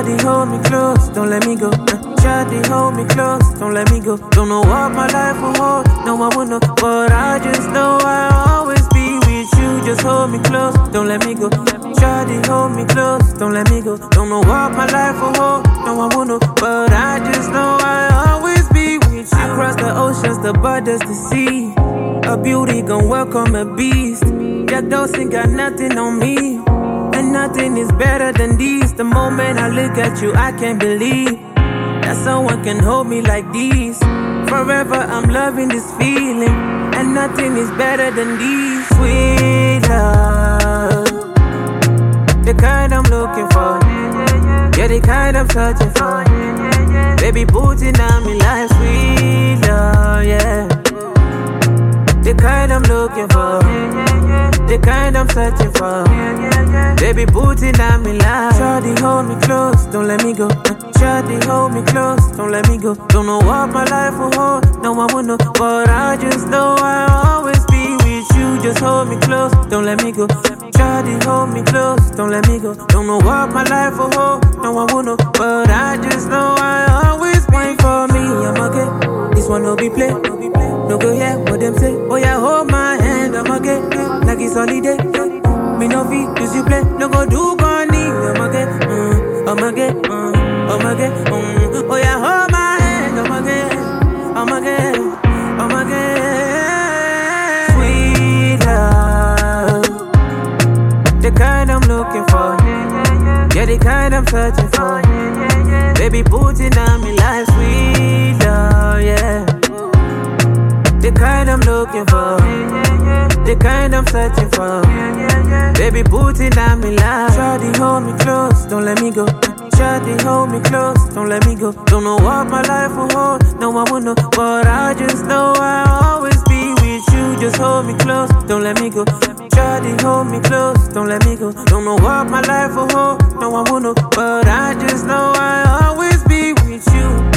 Shawty, hold me close, don't let me go. Shawty, hold me close, don't let me go. Don't know what my life will hold, no I won't know, but I just know I'll always be with you. Just hold me close, don't let me go. Shawty, hold me close, don't let me go. Don't know what my life will hold, no I won't know, but I just know I'll always be with you. Across the oceans, the borders, the sea, a beauty gon' welcome a beast. Jack Dawson got nothing on me, and nothing is better than these. The moment I look at you, I can't believe that someone can hold me like these. Forever I'm loving this feeling, and nothing is better than these. Sweet love, the kind I'm looking for, yeah, the kind I'm searching for. Baby, putting on me like sweet love, yeah. The kind I'm looking for, the kind I'm searching for. Baby, putting on me like. Shawty, hold me close, don't let me go. Shawty, hold me close, don't let me go. Don't know what my life will hold, no I won't know, but I just know I'll always be with you. Just hold me close, don't let me go. Shawty, hold me close, don't let me go. Don't know what my life will hold, no I won't know, but I just know I'll always wait for me. I'ma get this one, no be play. No go hear what them say. Oh yeah, hold my hand, I'ma get like it's holiday. Me no fee, use you play. No go do bunny, I'ma get, I'ma get, I'ma get, oh yeah, hold my hand, I'ma get, sweet love, the kind I'm looking for, yeah, the kind I'm searching for. Baby, putting on me like sweet love, yeah. The kind I'm looking for, the kind I'm searching for. Baby, putting on me like. Shawty, hold me close, don't let me go. Shawty, hold me close, don't let me go. Don't know what my life will hold, no I won't know, but I just know I'll always be with you. Just hold me close, don't let me go. Shawty, hold me close, don't let me go. Don't know what my life will hold, no I won't know, but I just know I'll always be with you.